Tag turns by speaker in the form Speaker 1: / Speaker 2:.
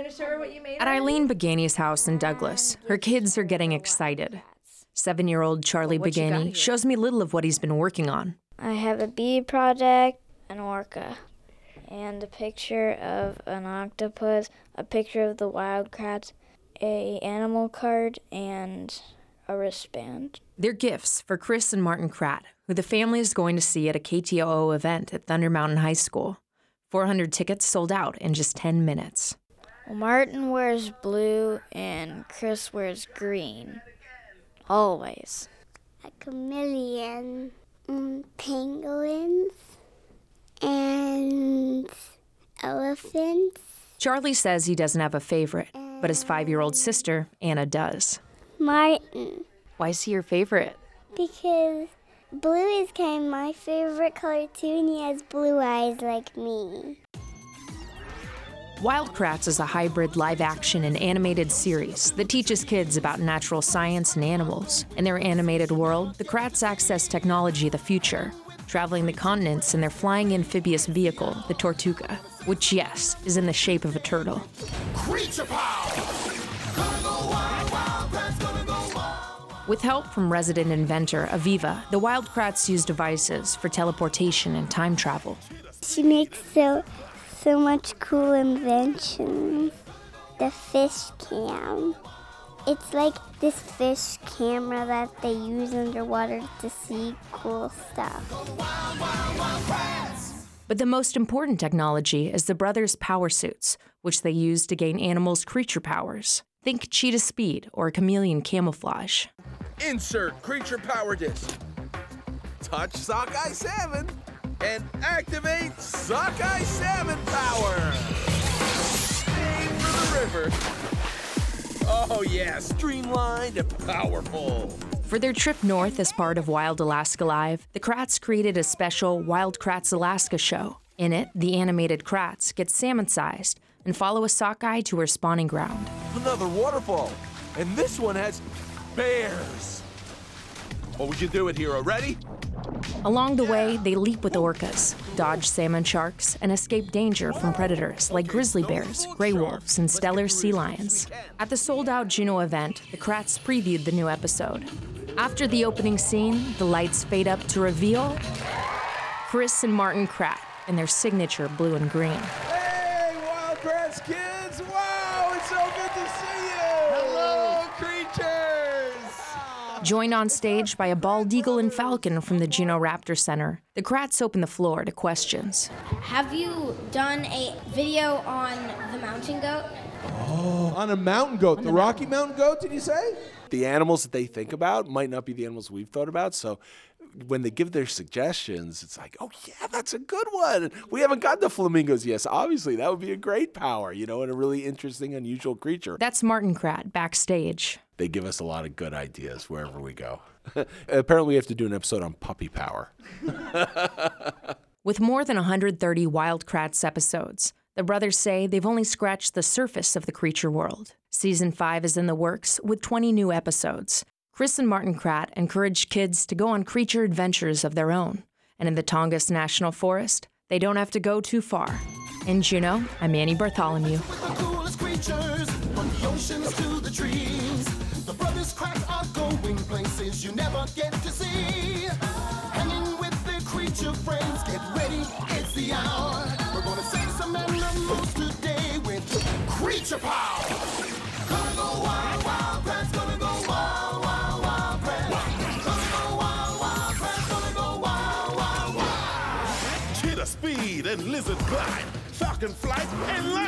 Speaker 1: to show her what you made?
Speaker 2: At Eileen Begani's house in Douglas, her kids are getting excited. 7-year-old Charlie Begani shows me little of what he's been working on.
Speaker 3: I have a bee project, an orca, and a picture of an octopus, a picture of the wildcats, a animal card, and a wristband.
Speaker 2: They're gifts for Chris and Martin Kratt, who the family is going to see at a KTOO event at Thunder Mountain High School. 400 tickets sold out in just 10 minutes.
Speaker 3: Well, Martin wears blue and Chris wears green. Always.
Speaker 4: A chameleon, penguins, and elephants.
Speaker 2: Charlie says he doesn't have a favorite, but his 5-year-old sister, Anna, does.
Speaker 4: Martin.
Speaker 2: Why is he your favorite?
Speaker 4: Because blue is kind of my favorite color too, and he has blue eyes like me.
Speaker 2: Wild Kratts is a hybrid live-action and animated series that teaches kids about natural science and animals. In their animated world, the Kratts access technology of the future, traveling the continents in their flying amphibious vehicle, the Tortuga, which, yes, is in the shape of a turtle.
Speaker 5: Creature power!
Speaker 2: With help from resident inventor Aviva, the Wild Kratts use devices for teleportation and time travel.
Speaker 4: She makes so much cool inventions. The fish cam. It's like this fish camera that they use underwater to see cool stuff.
Speaker 2: But the most important technology is the brothers' power suits, which they use to gain animals' creature powers. Think cheetah speed or chameleon camouflage.
Speaker 5: Insert creature power disc. Touch Sockeye Salmon and activate Sockeye Salmon power. Aim for the river. Oh yeah, streamlined and powerful.
Speaker 2: For their trip north as part of Wild Alaska Live, the Kratts created a special Wild Kratts Alaska show. In it, the animated Kratts get salmon-sized and follow a sockeye to her spawning ground.
Speaker 5: Another waterfall, and this one has bears. What would you do it, hero? Ready?
Speaker 2: Along the way, they leap with orcas, dodge salmon sharks, and escape danger from predators like grizzly bears, gray wolves, and stellar sea lions. At the sold-out Juneau event, the Kratts previewed the new episode. After the opening scene, the lights fade up to reveal Chris and Martin Kratt in their signature blue and green.
Speaker 5: Hey, Wild Kratts kids! Wow, it's so good to see you! Hello, creatures!
Speaker 2: Joined on stage by a bald eagle and falcon from the Juneau Raptor Center, the Kratts open the floor to questions.
Speaker 6: Have you done a video on the mountain goat?
Speaker 5: Oh, on a mountain goat. The Rocky Mountain goat, did you say? The animals that they think about might not be the animals we've thought about, so when they give their suggestions, it's like, oh yeah, that's a good one. We haven't got the flamingos yet. So obviously, that would be a great power, and a really interesting, unusual creature.
Speaker 2: That's Martin Kratt backstage.
Speaker 5: They give us a lot of good ideas wherever we go. Apparently, we have to do an episode on puppy power.
Speaker 2: With more than 130 Wild Kratts episodes, the brothers say they've only scratched the surface of the creature world. Season 5 is in the works with 20 new episodes. Chris and Martin Kratt encourage kids to go on creature adventures of their own. And in the Tongass National Forest, they don't have to go too far. In Juneau, I'm Annie Bartholomew.
Speaker 7: With the coolest creatures, from the oceans to the trees, the brothers Kratt are going places you never get to see. Hanging with their creature friends, get ready, it's the hour. We're gonna save some animals today with creature power. Gonna go wild, wild, Kratt's gonna go wild, wild, wild, Kratt. Gonna go wild, wild, Kratt's gonna go wild, wild, wild.
Speaker 8: Cheetah speed and lizard glide, falcon flight and